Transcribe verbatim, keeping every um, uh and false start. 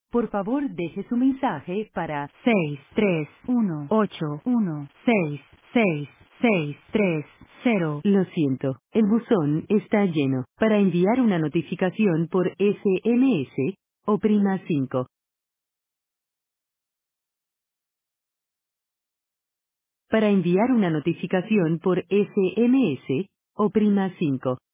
Por favor, deje su mensaje para seis tres uno ocho uno seis seis seis tres cero. Lo siento, el buzón está lleno. Para enviar una notificación por S M S, oprima cinco. Para enviar una notificación por S M S, oprima cinco.